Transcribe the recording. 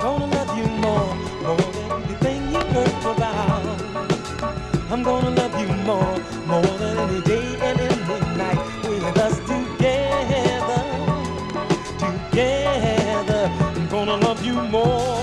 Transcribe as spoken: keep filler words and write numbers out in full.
gonna love you more, more than anything you heard about. I'm gonna love you more, more than any day and any night. With us together, together, I'm gonna love you more.